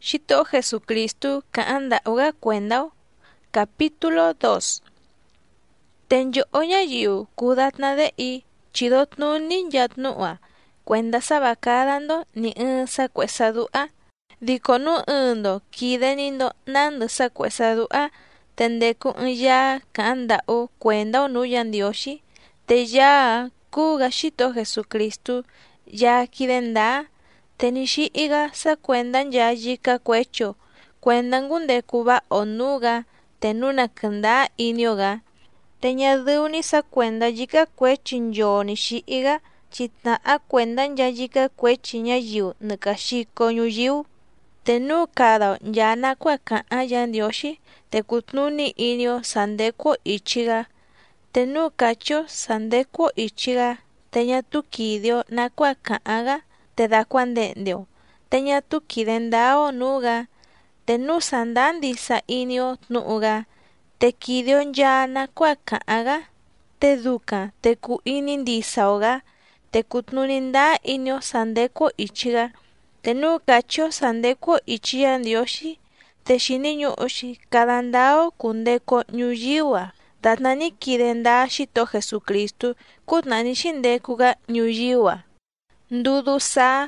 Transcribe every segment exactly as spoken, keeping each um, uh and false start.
Xito Jesucristo ka'anda uga cuendao. Capítulo dos. Tenyo oña yiu kudatna de i chidot nunin yatnua cuenda sabakadando ni un sacuesadua dikonu undo kidenindo nando sacuesadua tendeku ya ka'anda u cuenda nuyan dioshi te ya kuga xito Jesucristo ya kidenda tenishi iga sa cuendan ya yika cuecho cuendan gunde kuba onuga tenuna kanda inyoga teña duni sa cuenda yika cuechin yoni shi iga chitna a cuendan ya yika cuechiña yu nika shiko yu tenu kada ya nakua ka'a ya dioshi te kutnuni inyo sandeko ichiga tenu kacho sandeko ichiga teña tu kidio nakua ka'aga te da cuandendio teña tu kidendao nuga tenu sandandi sa inyo nuga te kidio ya nakua ka'aga te duka te ku inindi saoga te kutnuninda inyo sandeko ichiga tenu kacho sandeko ichiya dioshi te shininyu ushi kadandao kundeko nyuyiwa datnani kidenda xito Jesucristo kutnani xindekuga nyuyiwa ndudu sa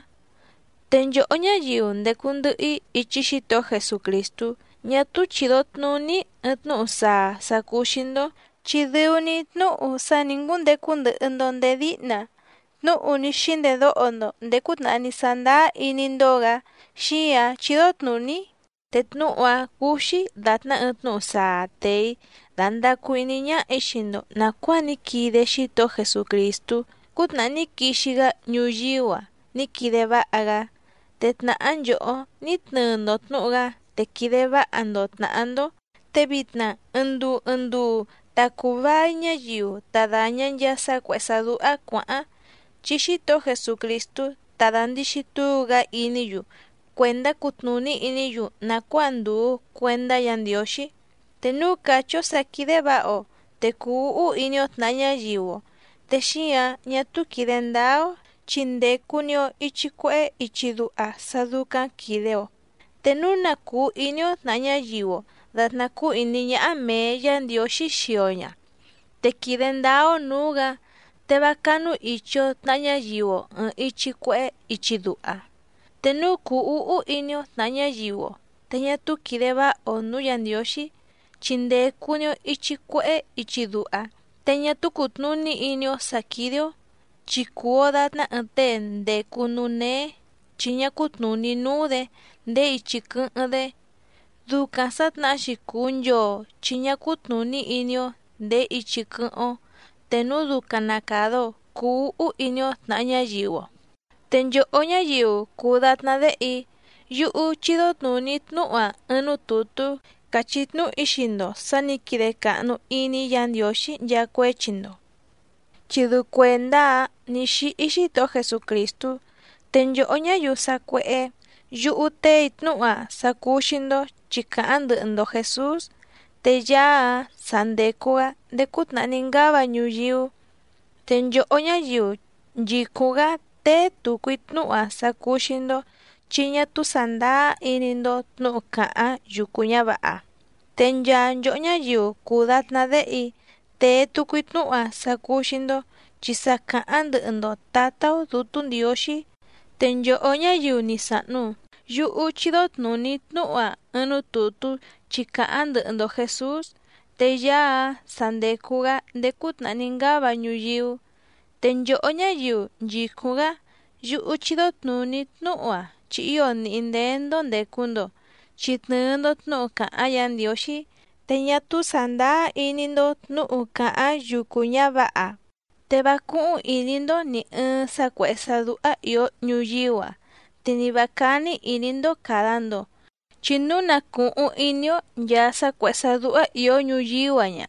tenyo oña yiu ndekundui ichi xito Jesucristo ñatu chidot nuni etnu sa sakushindo chidiuni tnu sa ningun dekundu ndonde dina tnu uni shinde do ondo ndekutnani sanda inindoga shia chidot nuni tetnu'a kushi datna etnu sa tei danda kuiniña ishindo nakuani kide xito Jesucristo kutnani kishiga nyuyiwa ni kide ba'aga tetna'an yo'o ni tnundo tnu'ga te kide ba'ando tna'ando te bitna ndu ndu takubaña yiu tadaña ya sakuesadu'a kua'a chi xito Jesucristo tadandi xituga iniyu cuenda kutnuni iniyu nakua ndu cuenda yan dioshi tenu kacho sa kide ba'o te ku'u inyo tnaña yiwo te xia ñatu kidendao chindekunyo ichi kue ichi du'a saduka kideo tenu naku inyo tnaña yiwo datna ku iniña ame yan dioshi xioña te kidendao nuga te bakanu icho tnaña yiwo ichi kue ichi du'a tenu ku'u inyo tnaña yiwo teña tu kide ba'o nu yan dioshi chindekunyo ichi kue ichi du'a teña tu kutnuni inyo sakidio chikuo datna ante nde kunune chiña kutnuni nude nde ichi ku'de duka satna xikunyo chiña kutnuni inyo nde ichi ku'o tenu duka nakado ku'u inyo tnaña yiwo tenyo oña yiu kudatna de i yu'u chidot nuni tnu'a enu tutu kachitnu ishindo sani kide ka'nu ini yan dioshi ya cuechindo chidu cuenda nixi ixito Jesucristo tenyo oña yu sakue'e yu'u te itnu'a sakushindo chika'an ndo Jesús te ya sandekuga ndekutnaningaba nyuyiu tenyo oña yu yikuga te tukuitnu'a sakushindo chiña tu sanda inindo tnu ka'a yukuña ba'a tenya nyo'ña yu kudatna de i te tukuitnu'a sakushindo chisaka'an ndo tatao dutun dioshi tenyo oña yu ni sa'nu yu'u chidot nuni tnu'a enu tutu chika'an ndo Jesús te ya sandekuga ndekutnaningaba nyuyiu tenyo oña yu yikuga yu'u chidot nuni tnu'a chi'yo ni'indendo ndekundo chitnundo tnu ka'a yan dioshi teña tu sanda inindo tnu ka'a yukuña ba'a te baku'u inindo ni un sakuesadu'a yo nyuyiwa tini bakani inindo kadando chinuna ku'u inyo ya sakuesadu'a yo nyuyiwaña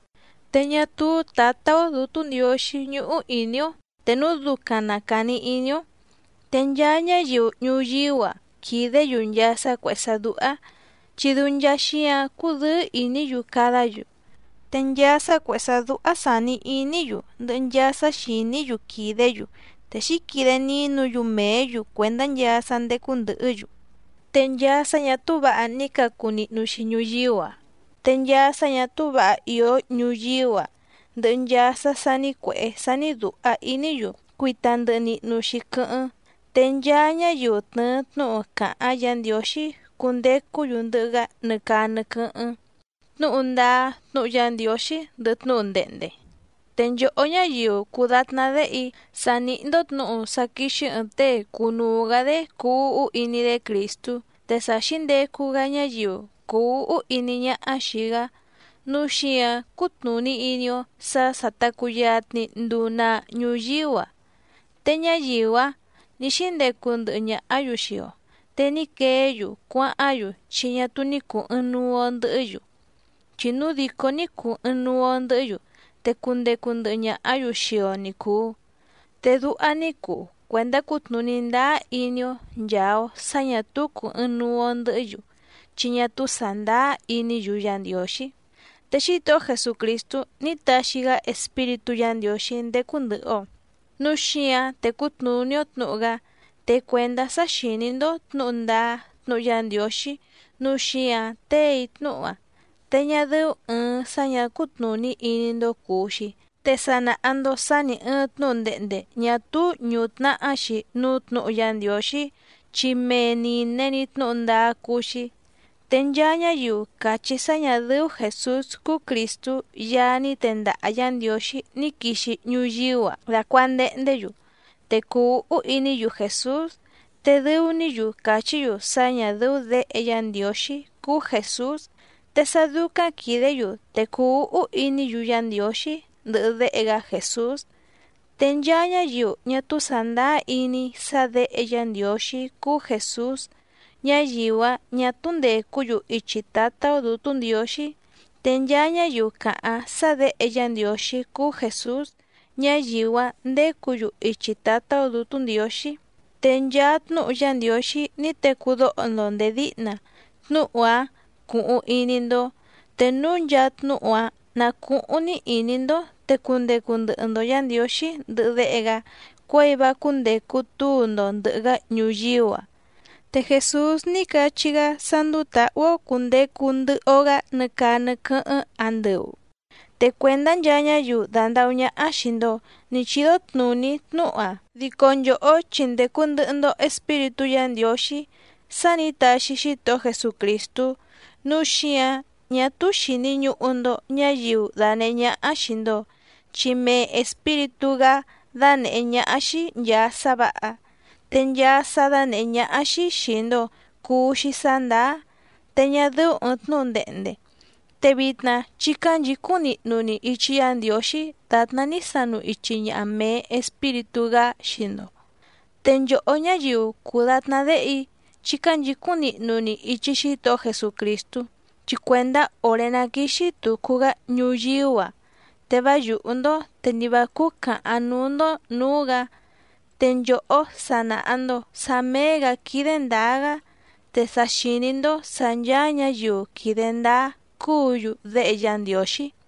teña tu tatao dutun dioshi ñu'u inyo tenu duka nakani inyo tenyaña yu nyuyiwa kide yun ya sakuesadu'a chidun ya xia kudu iniyu kadayu tenya sakuesadu'a sani iniyu ndenya sa xiniyu kideyu te xi kide ninu yu meyu cuendan ya sandekundu'yu Tenyasa ñatuva'a nikaku ni'nuxi ñuyiwa. Tenyasa ñatuva'a iyo ñuyiwa. Ndɨ'ɨ nyasa sani kue'e sani du'a iniyu kuita ndɨ'ɨ ni'nuxi kɨ'ɨn. Tenyaa ñayiu tnɨɨ tnu'u ka'an Yandioxi kundekuyu ndɨ'ɨga nɨkaa nɨkɨ'ɨn. Tnu'u ndaa tnu'u Yandioxi ndɨ'ɨ tnu'u nde'nde. Te nyo'o ñayiu kudatnade'i sani'ndo tnu'u sakixi ɨɨn tee kunuugade ku'u inide Kristu te saxindekuga ñayiu ku'u ini ña'a xiga nuxia kutnuni inio sa satakuyatni nduna ñuyiwa. Te ñayiwa nixindeku ndɨ'ɨ ña'ayu xio te nikeeyu kua'ayu chi ñatu niku ɨɨn nuo ndɨ'ɨyu. Chi nu diko niku ɨɨn nuo ndɨ'ɨyu te kundeku ndɨ'ɨ ña'ayu xio nikuu. Te du'a niku kuenda kutnuni ndaa inio nyaao sa ñatuku ɨɨn nuo ndɨ'ɨyu chi ñatu sandaa iniyu Yandioxi. Te Xito'o Jesucristu nitaxiga Espíritu Yandioxi ndeku ndɨ'ɨo. Nuxia te kutnunio tnu'uga te kuenda saxinindo tnu'u ndaa tnu'u Yandioxi nuxia tei tnu'ua. Te ñadɨu ɨɨn sa ñakutnuni inindo kuuxi te sana'ando sani ɨɨn tnu'u nde'nde ñatu ñutna'axi nuu tnu'u Yandioxi chi menine tnu'u ndaa kuuxi. Te nyaa ñayiu kachi sa ñadɨu Jesus kuu Kristu yaani tenda'a Yandioxi nikixi ñuyiwa dakuande'ndeyu te ku'u iniyu Jesus te dɨuniyu kachiyu sa ñadɨu de'e Yandioxi kuu Jesus te saduka kideyu te ku'u iniyu Yandioxi ndɨ'ɨ de'ega Jesus. Te nyaa ñayiu ñatu sandaa ini sa de'e Yandioxi kuu Jesus ñayiwa ñatu ndekuyu ichi Tatao Dutu Ndioxi. Te nyaa ñayiu ka'an sa de'e Yandioxi kuu Jesus ñayiwa ndekuyu ichi Tatao Dutu Ndioxi. Te nyaa tnu'u Yandioxi nitekudo'ondo ndedi'na tnu'ua ku'un inindo te nu nyaa tnu'ua naku'uni inindo te kundeku ndɨ'ɨndo Yandioxi ndɨ'ɨ de'ega kuaiva kundeku tuundo ndɨ'ɨga ñuyiwa. Te Jesus nikachiga sanduta'uo kundeku ndɨ'oga nɨkaa nɨkɨ'ɨn andɨu. Te kuenda nyaa ñayiu danda'u ña'a xindo nichido tnuni tnu'ua diko nyo'o chindeku ndɨ'ɨndo Espíritu Yandioxi sani taxi Xito'o Jesucristu nuxia ñatu xini ñu'undo ñayiu dane'e ña'a xindo chi mee Espírituga dane'e ña'axi nyaa sava'a. Te nyaa sadane'e ña'axi xindo kuuxi sandaa te ñadɨu ɨɨn tnu'u nde'nde. Te vitna chikanchiku ni'nuni ichi Yandioxi tatna ni sanu ichi ña'a mee Espírituga xindo. Te nyo'o ñayiu kudatnade'i chikanchiku ni'nuni ichi Xito'o Jesucristu chi kuenda ore nakixi tukuga ñuyiwa te vayu'undo te ndivaku ka'an nuundo nuuga te nyo'o sana'ando sameega kide ndaaga te saxinindo sa nyaa ñayiu kide ndaa kuuyu de'e Yandioxi.